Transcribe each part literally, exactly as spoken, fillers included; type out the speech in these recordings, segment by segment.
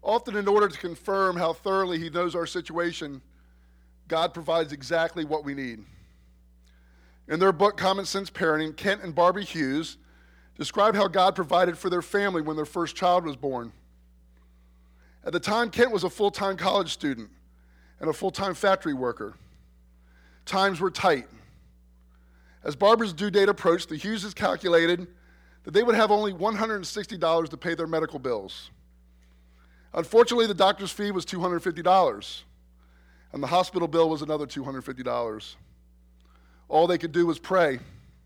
Often in order to confirm how thoroughly he knows our situation, God provides exactly what we need. In their book, Common Sense Parenting, Kent and Barbie Hughes describe how God provided for their family when their first child was born. At the time, Kent was a full-time college student and a full-time factory worker. Times were tight. As Barbara's due date approached, the Hugheses calculated that they would have only one hundred sixty dollars to pay their medical bills. Unfortunately, the doctor's fee was two hundred fifty dollars, and the hospital bill was another two hundred fifty dollars. All they could do was pray.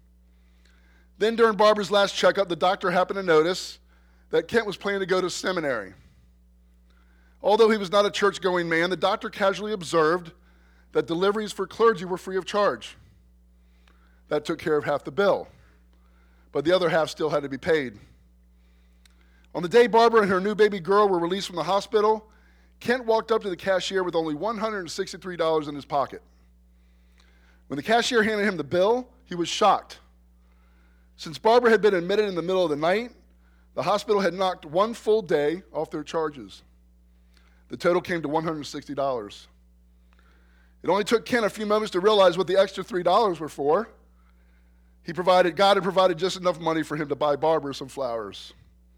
Then during Barbara's last checkup, the doctor happened to notice that Kent was planning to go to seminary. Although he was not a church-going man, the doctor casually observed that deliveries for clergy were free of charge. That took care of half the bill, but the other half still had to be paid. On the day Barbara and her new baby girl were released from the hospital, Kent walked up to the cashier with only one hundred sixty-three dollars in his pocket. When the cashier handed him the bill, he was shocked. Since Barbara had been admitted in the middle of the night, the hospital had knocked one full day off their charges. The total came to one hundred sixty dollars. It only took Kent a few moments to realize what the extra three dollars were for. He provided, God had provided just enough money for him to buy Barbara some flowers.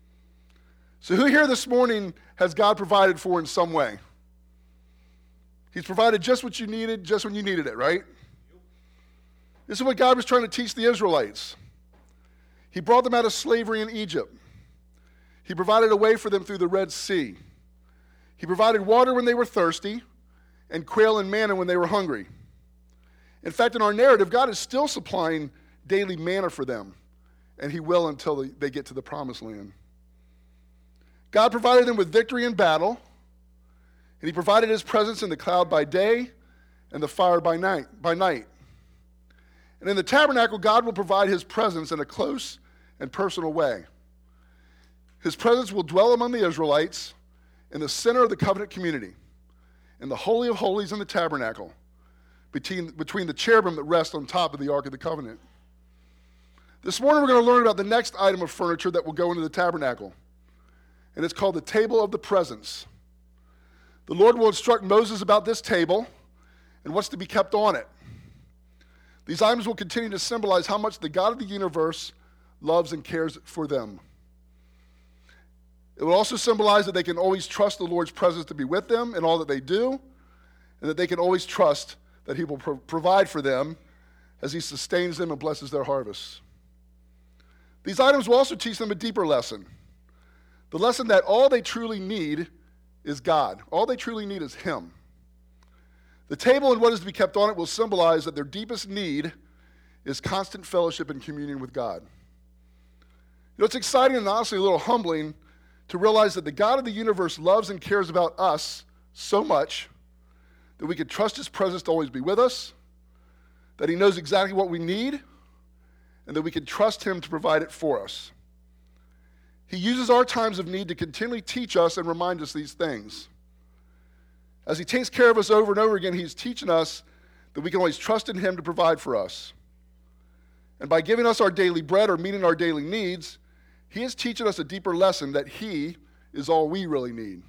So who here this morning has God provided for in some way? He's provided just what you needed, just when you needed it, right? This is what God was trying to teach the Israelites. He brought them out of slavery in Egypt. He provided a way for them through the Red Sea. He provided water when they were thirsty and quail and manna when they were hungry. In fact, in our narrative, God is still supplying daily manna for them, and he will until they, they get to the promised land. God provided them with victory in battle, and he provided his presence in the cloud by day and the fire by night. By night. And in the tabernacle, God will provide his presence in a close and personal way. His presence will dwell among the Israelites in the center of the covenant community, in the Holy of Holies in the tabernacle, between, between the cherubim that rest on top of the Ark of the Covenant. This morning we're going to learn about the next item of furniture that will go into the tabernacle, and it's called the table of the presence. The Lord will instruct Moses about this table and what's to be kept on it. These items will continue to symbolize how much the God of the universe loves and cares for them. It will also symbolize that they can always trust the Lord's presence to be with them in all that they do, and that they can always trust that he will pro- provide for them as he sustains them and blesses their harvests. These items will also teach them a deeper lesson. The lesson that all they truly need is God. All they truly need is him. The table and what is to be kept on it will symbolize that their deepest need is constant fellowship and communion with God. You know, it's exciting and honestly a little humbling to realize that the God of the universe loves and cares about us so much that we can trust his presence to always be with us, that he knows exactly what we need, and that we can trust him to provide it for us. He uses our times of need to continually teach us and remind us these things. As he takes care of us over and over again, he's teaching us that we can always trust in him to provide for us. And by giving us our daily bread or meeting our daily needs, he is teaching us a deeper lesson that he is all we really need.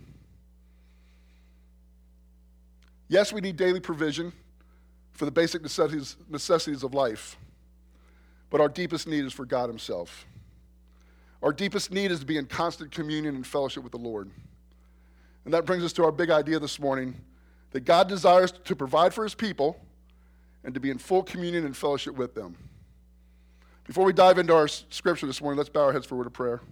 Yes, we need daily provision for the basic necessities, necessities of life, but our deepest need is for God himself. Our deepest need is to be in constant communion and fellowship with the Lord. And that brings us to our big idea this morning, that God desires to provide for his people and to be in full communion and fellowship with them. Before we dive into our scripture this morning, let's bow our heads for a word of prayer.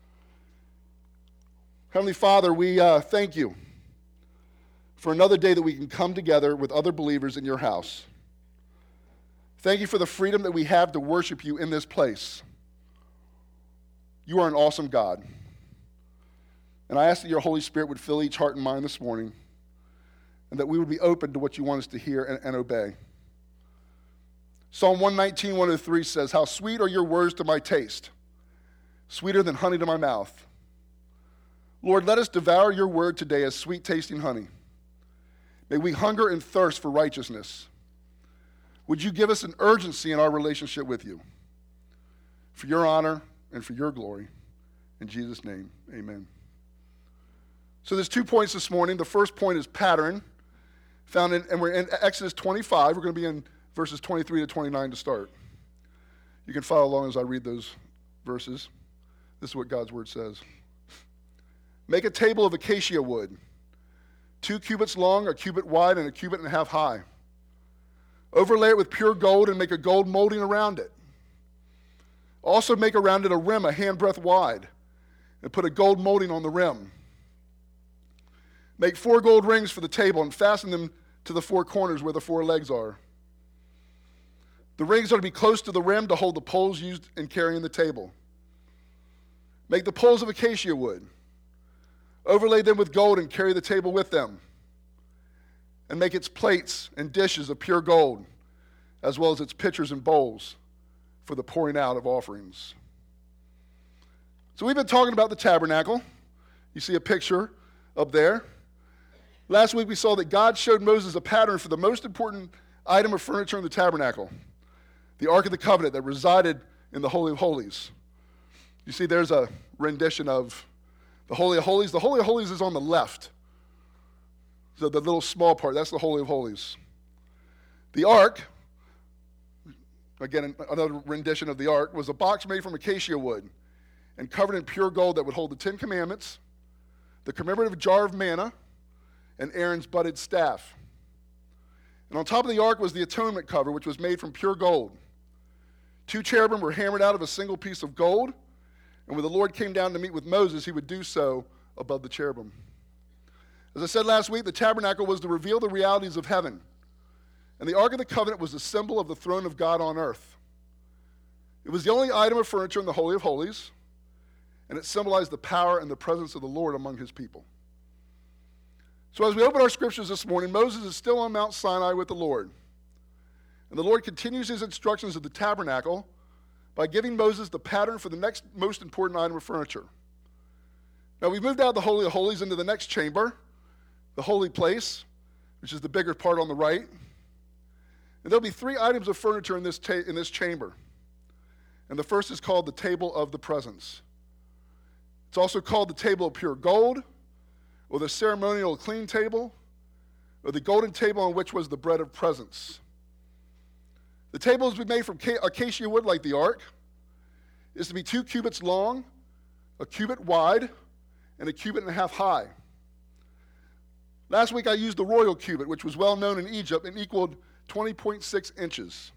Heavenly Father, we uh, thank you for another day that we can come together with other believers in your house. Thank you for the freedom that we have to worship you in this place. You are an awesome God. And I ask that your Holy Spirit would fill each heart and mind this morning, and that we would be open to what you want us to hear and, and obey. Psalm one nineteen, one oh three says, "How sweet are your words to my taste, sweeter than honey to my mouth." Lord, let us devour your word today as sweet-tasting honey. May we hunger and thirst for righteousness. Would you give us an urgency in our relationship with you? For your honor and for your glory. In Jesus' name, amen. So there's two points this morning. The first point is pattern, found in, and we're in Exodus twenty-five. We're going to be in verses twenty-three to twenty-nine to start. You can follow along as I read those verses. This is what God's word says. Make a table of acacia wood, two cubits long, a cubit wide, and a cubit and a half high. Overlay it with pure gold and make a gold molding around it. Also make around it a rim a handbreadth wide, and put a gold molding on the rim. Make four gold rings for the table and fasten them to the four corners where the four legs are. The rings are to be close to the rim to hold the poles used in carrying the table. Make the poles of acacia wood. Overlay them with gold and carry the table with them. And make its plates and dishes of pure gold, as well as its pitchers and bowls for the pouring out of offerings. So we've been talking about the tabernacle. You see a picture up there. Last week we saw that God showed Moses a pattern for the most important item of furniture in the tabernacle, the Ark of the Covenant that resided in the Holy of Holies. You see there's a rendition of the Holy of Holies. The Holy of Holies is on the left. So the little small part, that's the Holy of Holies. The Ark, again another rendition of the Ark, was a box made from acacia wood and covered in pure gold that would hold the Ten Commandments, the commemorative jar of manna, and Aaron's budded staff. And on top of the ark was the atonement cover, which was made from pure gold. Two cherubim were hammered out of a single piece of gold, and when the Lord came down to meet with Moses, he would do so above the cherubim. As I said last week, the tabernacle was to reveal the realities of heaven, and the Ark of the Covenant was a symbol of the throne of God on earth. It was the only item of furniture in the Holy of Holies, and it symbolized the power and the presence of the Lord among his people. So as we open our scriptures this morning, Moses is still on Mount Sinai with the Lord. And the Lord continues his instructions of the tabernacle by giving Moses the pattern for the next most important item of furniture. Now we've moved out of the Holy of Holies into the next chamber, the holy place, which is the bigger part on the right. And there'll be three items of furniture in this, ta- in this chamber. And the first is called the table of the presence. It's also called the table of pure gold, or the ceremonial clean table, or the golden table on which was the bread of presence. The table is to be made from acacia wood like the ark. It's to be two cubits long, a cubit wide, and a cubit and a half high. Last week I used the royal cubit, which was well known in Egypt and equaled twenty point six inches.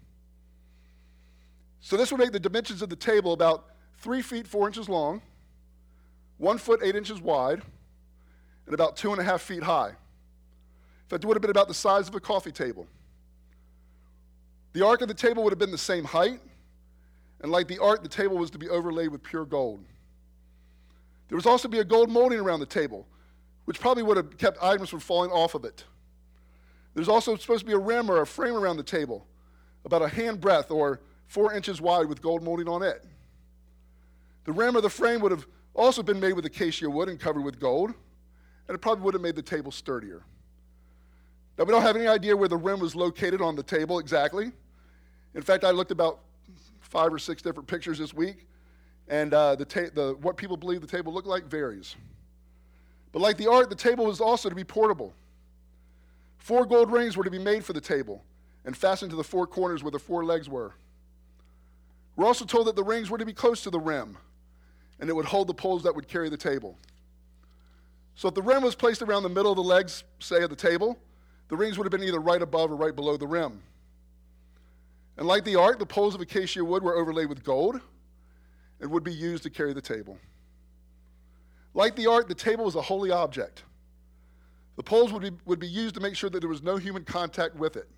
So this would make the dimensions of the table about three feet four inches long, one foot eight inches wide, and about two and a half feet high. In fact, it would have been about the size of a coffee table. The ark of the table would have been the same height, and like the ark, the table was to be overlaid with pure gold. There was also to be a gold molding around the table, which probably would have kept items from falling off of it. There's also supposed to be a rim or a frame around the table, about a hand breadth or four inches wide with gold molding on it. The rim or the frame would have also been made with acacia wood and covered with gold, and it probably would have made the table sturdier. Now, we don't have any idea where the rim was located on the table exactly. In fact, I looked about five or six different pictures this week, and uh, the, ta- the what people believe the table looked like varies. But like the ark, the table was also to be portable. Four gold rings were to be made for the table and fastened to the four corners where the four legs were. We're also told that the rings were to be close to the rim, and it would hold the poles that would carry the table. So if the rim was placed around the middle of the legs, say, of the table, the rings would have been either right above or right below the rim. And like the ark, the poles of acacia wood were overlaid with gold and would be used to carry the table. Like the ark, the table was a holy object. The poles would be, would be used to make sure that there was no human contact with it.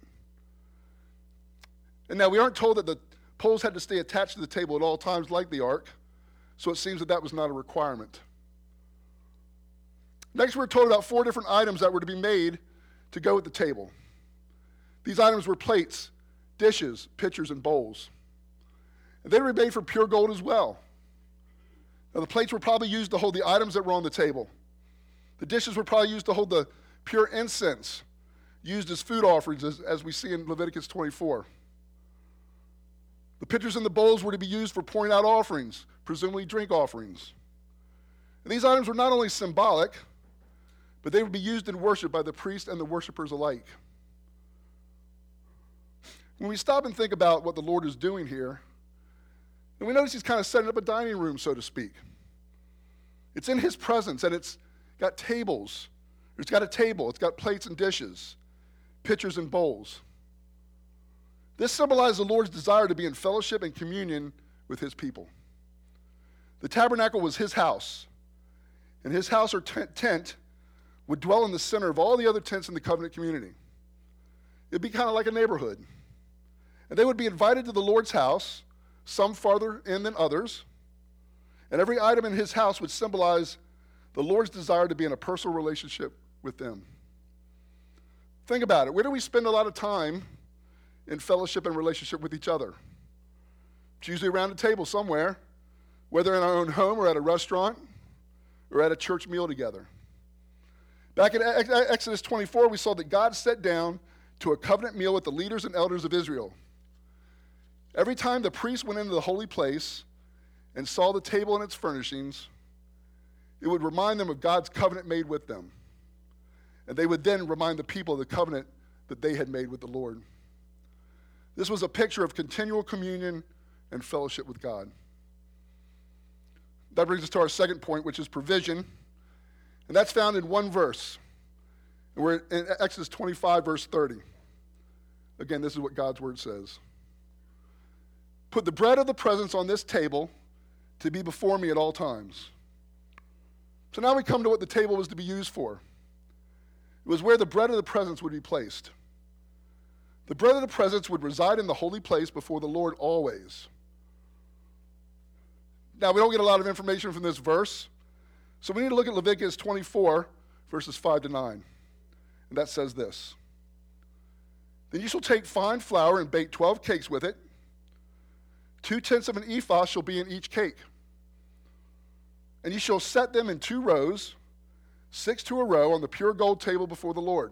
And now we aren't told that the poles had to stay attached to the table at all times like the ark, so it seems that that was not a requirement. Next, we're told about four different items that were to be made to go with the table. These items were plates, dishes, pitchers, and bowls. And they were made from pure gold as well. Now, the plates were probably used to hold the items that were on the table. The dishes were probably used to hold the pure incense used as food offerings, as, as we see in Leviticus twenty-four. The pitchers and the bowls were to be used for pouring out offerings, presumably drink offerings. And these items were not only symbolic, but they would be used in worship by the priest and the worshipers alike. When we stop and think about what the Lord is doing here, and we notice he's kind of setting up a dining room, so to speak. It's in his presence, and it's got tables. It's got a table. It's got plates and dishes, pitchers and bowls. This symbolizes the Lord's desire to be in fellowship and communion with his people. The tabernacle was his house, and his house or tent, tent would dwell in the center of all the other tents in the covenant community. It'd be kind of like a neighborhood. And they would be invited to the Lord's house, some farther in than others, and every item in his house would symbolize the Lord's desire to be in a personal relationship with them. Think about it. Where do we spend a lot of time in fellowship and relationship with each other? It's usually around a table somewhere, whether in our own home or at a restaurant or at a church meal together. Back in Exodus twenty-four, we saw that God sat down to a covenant meal with the leaders and elders of Israel. Every time the priest went into the holy place and saw the table and its furnishings, it would remind them of God's covenant made with them. And they would then remind the people of the covenant that they had made with the Lord. This was a picture of continual communion and fellowship with God. That brings us to our second point, which is provision. And that's found in one verse. And we're in Exodus twenty-five, verse thirty. Again, this is what God's word says. Put the bread of the presence on this table to be before me at all times. So now we come to what the table was to be used for. It was where the bread of the presence would be placed. The bread of the presence would reside in the holy place before the Lord always. Now, we don't get a lot of information from this verse, so we need to look at Leviticus twenty-four, verses five to nine. And that says this. Then you shall take fine flour and bake twelve cakes with it. Two tenths of an ephah shall be in each cake. And you shall set them in two rows, six to a row, on the pure gold table before the Lord.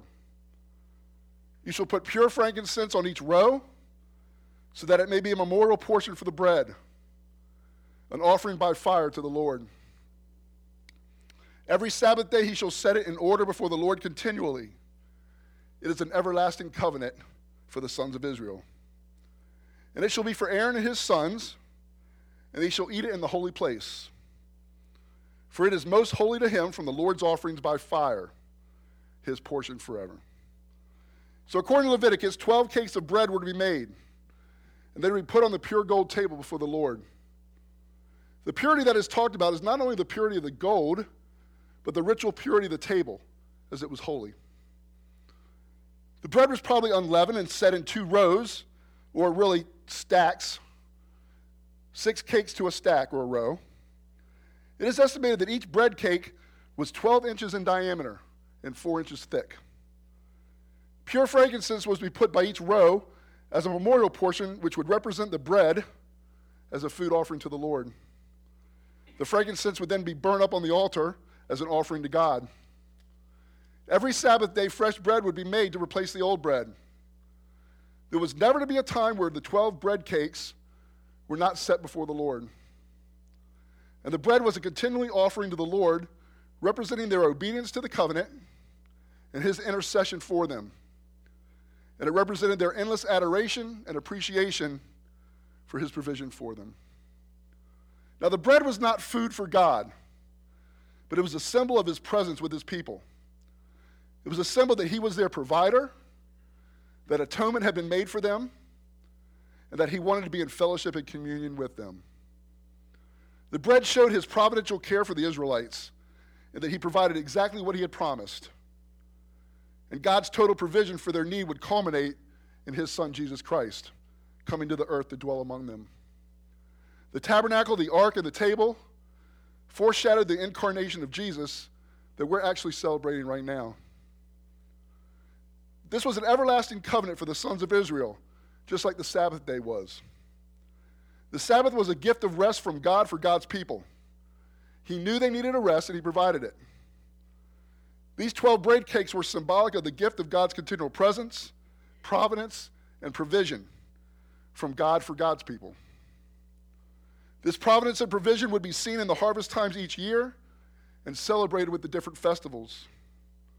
You shall put pure frankincense on each row, so that it may be a memorial portion for the bread, an offering by fire to the Lord. Every Sabbath day he shall set it in order before the Lord continually. It is an everlasting covenant for the sons of Israel. And it shall be for Aaron and his sons, and they shall eat it in the holy place. For it is most holy to him from the Lord's offerings by fire, his portion forever. So according to Leviticus, twelve cakes of bread were to be made, and they would be put on the pure gold table before the Lord. The purity that is talked about is not only the purity of the gold, but the ritual purity of the table, as it was holy. The bread was probably unleavened and set in two rows, or really stacks, six cakes to a stack or a row. It is estimated that each bread cake was twelve inches in diameter and four inches thick. Pure frankincense was to be put by each row as a memorial portion, which would represent the bread as a food offering to the Lord. The frankincense would then be burned up on the altar as an offering to God. Every Sabbath day, fresh bread would be made to replace the old bread. There was never to be a time where the twelve bread cakes were not set before the Lord. And the bread was a continually offering to the Lord, representing their obedience to the covenant and his intercession for them. And it represented their endless adoration and appreciation for his provision for them. Now, the bread was not food for God, but it was a symbol of his presence with his people. It was a symbol that he was their provider, that atonement had been made for them, and that he wanted to be in fellowship and communion with them. The bread showed his providential care for the Israelites, and that he provided exactly what he had promised. And God's total provision for their need would culminate in his son, Jesus Christ, coming to the earth to dwell among them. The tabernacle, the ark, and the table foreshadowed the incarnation of Jesus that we're actually celebrating right now. This was an everlasting covenant for the sons of Israel, just like the Sabbath day was. The Sabbath was a gift of rest from God for God's people. He knew they needed a rest, and he provided it. These twelve bread cakes were symbolic of the gift of God's continual presence, providence, and provision from God for God's people. This providence and provision would be seen in the harvest times each year and celebrated with the different festivals.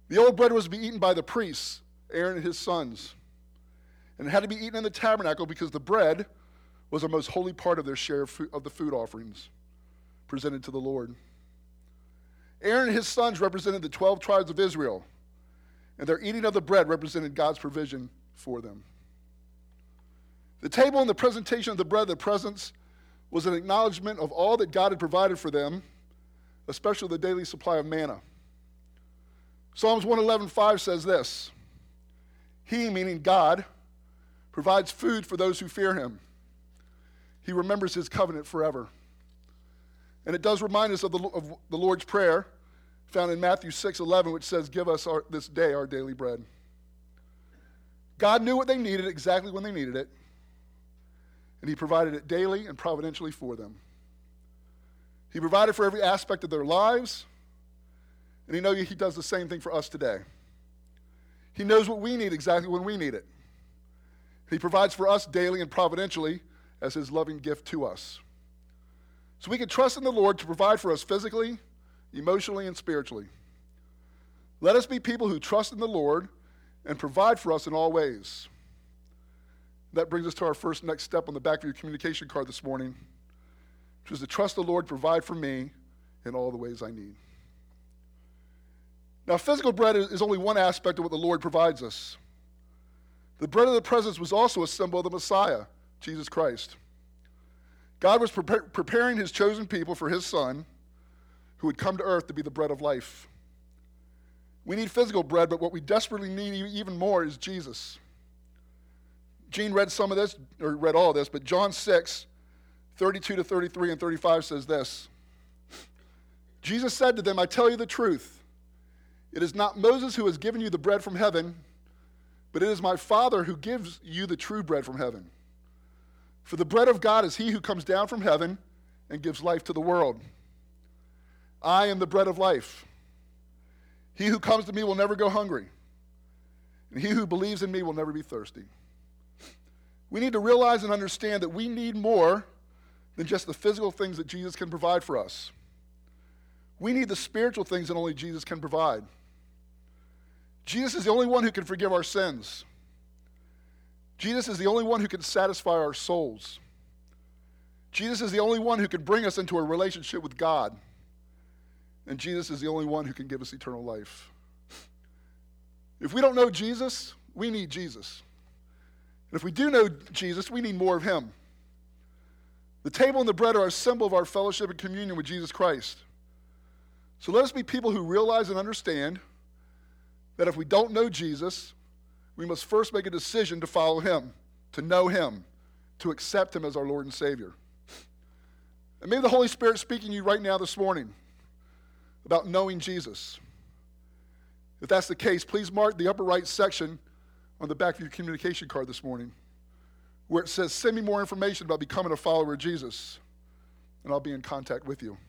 The old bread was to be eaten by the priests, Aaron and his sons. And it had to be eaten in the tabernacle because the bread was the most holy part of their share of, food, of the food offerings presented to the Lord. Aaron and his sons represented the twelve tribes of Israel, and their eating of the bread represented God's provision for them. The table and the presentation of the bread, the presence, was an acknowledgement of all that God had provided for them, especially the daily supply of manna. Psalms one eleven five says this, He, meaning God, provides food for those who fear him. He remembers his covenant forever. And it does remind us of the, of the Lord's Prayer found in Matthew six eleven, which says, Give us our, this day our daily bread. God knew what they needed exactly when they needed it, and he provided it daily and providentially for them. He provided for every aspect of their lives, and he knows he does the same thing for us today. He knows what we need exactly when we need it. He provides for us daily and providentially as his loving gift to us. So we can trust in the Lord to provide for us physically, emotionally, and spiritually. Let us be people who trust in the Lord and provide for us in all ways. That brings us to our first next step on the back of your communication card this morning, which is to trust the Lord, provide for me in all the ways I need. Now, physical bread is only one aspect of what the Lord provides us. The bread of the presence was also a symbol of the Messiah, Jesus Christ. God was pre- preparing his chosen people for his Son, who would come to earth to be the bread of life. We need physical bread, but what we desperately need even more is Jesus. Gene read some of this, or read all of this, but John six, thirty-two to thirty-three and thirty-five says this. Jesus said to them, I tell you the truth. It is not Moses who has given you the bread from heaven, but it is my Father who gives you the true bread from heaven. For the bread of God is he who comes down from heaven and gives life to the world. I am the bread of life. He who comes to me will never go hungry, and he who believes in me will never be thirsty. We need to realize and understand that we need more than just the physical things that Jesus can provide for us. We need the spiritual things that only Jesus can provide. Jesus is the only one who can forgive our sins. Jesus is the only one who can satisfy our souls. Jesus is the only one who can bring us into a relationship with God. And Jesus is the only one who can give us eternal life. If we don't know Jesus, we need Jesus. And if we do know Jesus, we need more of him. The table and the bread are a symbol of our fellowship and communion with Jesus Christ. So let us be people who realize and understand that if we don't know Jesus, we must first make a decision to follow him, to know him, to accept him as our Lord and Savior. And maybe the Holy Spirit speaking to you right now this morning about knowing Jesus. If that's the case, please mark the upper right section on the back of your communication card this morning where it says, send me more information about becoming a follower of Jesus, and I'll be in contact with you.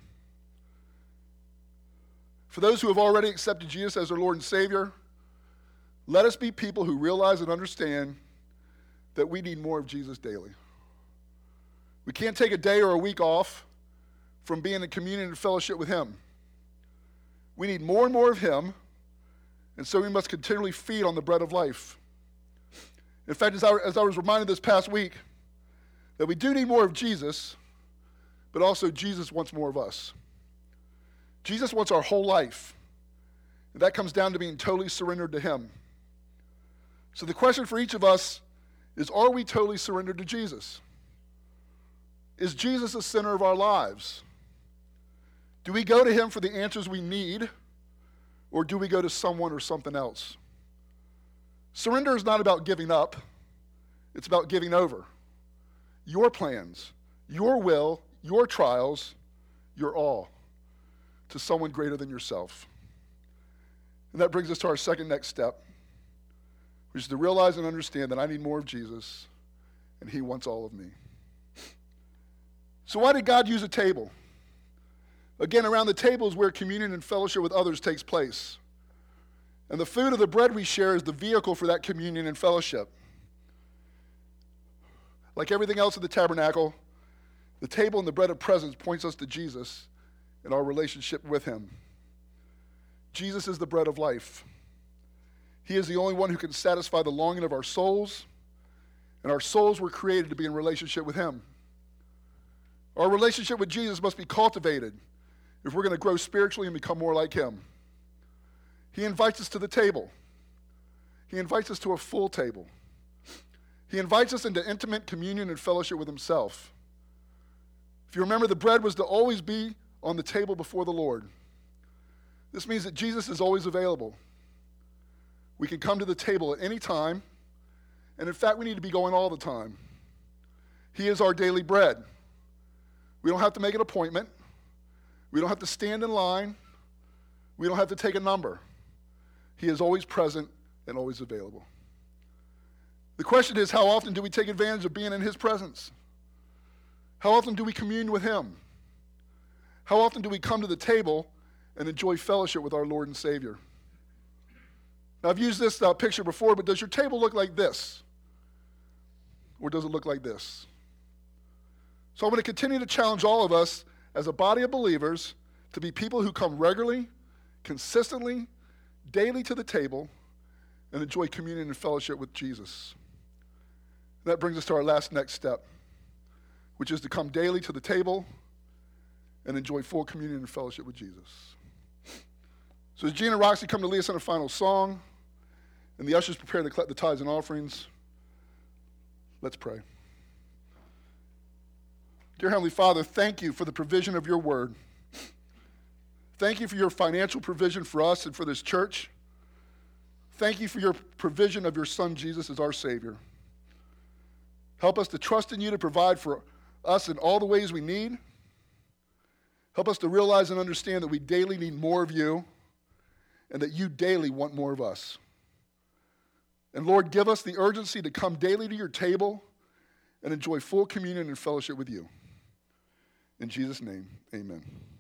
For those who have already accepted Jesus as their Lord and Savior, let us be people who realize and understand that we need more of Jesus daily. We can't take a day or a week off from being in communion and fellowship with him. We need more and more of him, and so we must continually feed on the bread of life. In fact, as I, as I was reminded this past week, that we do need more of Jesus, but also Jesus wants more of us. Jesus wants our whole life, and that comes down to being totally surrendered to him. So the question for each of us is, are we totally surrendered to Jesus? Is Jesus the center of our lives? Do we go to him for the answers we need, or do we go to someone or something else? Surrender is not about giving up. It's about giving over. Your plans, your will, your trials, your all to someone greater than yourself. And that brings us to our second next step, which is to realize and understand that I need more of Jesus, and he wants all of me. So why did God use a table? Again, around the table is where communion and fellowship with others takes place. And the food of the bread we share is the vehicle for that communion and fellowship. Like everything else in the tabernacle, the table and the bread of presence points us to Jesus and our relationship with him. Jesus is the bread of life. He is the only one who can satisfy the longing of our souls, and our souls were created to be in relationship with him. Our relationship with Jesus must be cultivated if we're going to grow spiritually and become more like him. He invites us to the table. He invites us to a full table. He invites us into intimate communion and fellowship with himself. If you remember, the bread was to always be on the table before the Lord. This means that Jesus is always available. We can come to the table at any time, and in fact, we need to be going all the time. He is our daily bread. We don't have to make an appointment. We don't have to stand in line. We don't have to take a number. He is always present and always available. The question is, how often do we take advantage of being in his presence? How often do we commune with him? How often do we come to the table and enjoy fellowship with our Lord and Savior? Now, I've used this uh, picture before, but does your table look like this? Or does it look like this? So I'm going to continue to challenge all of us as a body of believers to be people who come regularly, consistently, daily to the table and enjoy communion and fellowship with Jesus. That brings us to our last next step, which is to come daily to the table and enjoy full communion and fellowship with Jesus. So as Gene and Roxy come to lead us in a final song, and the ushers prepare to collect the tithes and offerings, let's pray. Dear Heavenly Father, thank you for the provision of your word. Thank you for your financial provision for us and for this church. Thank you for your provision of your Son, Jesus, as our Savior. Help us to trust in you to provide for us in all the ways we need. Help us to realize and understand that we daily need more of you and that you daily want more of us. And Lord, give us the urgency to come daily to your table and enjoy full communion and fellowship with you. In Jesus' name, amen.